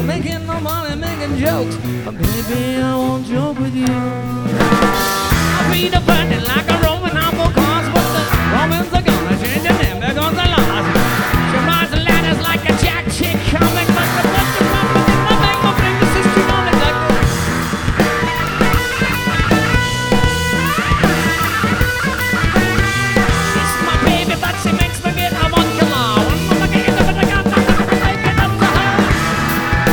making no money, making jokes. But baby, I won't joke with you. I'll be the funny like a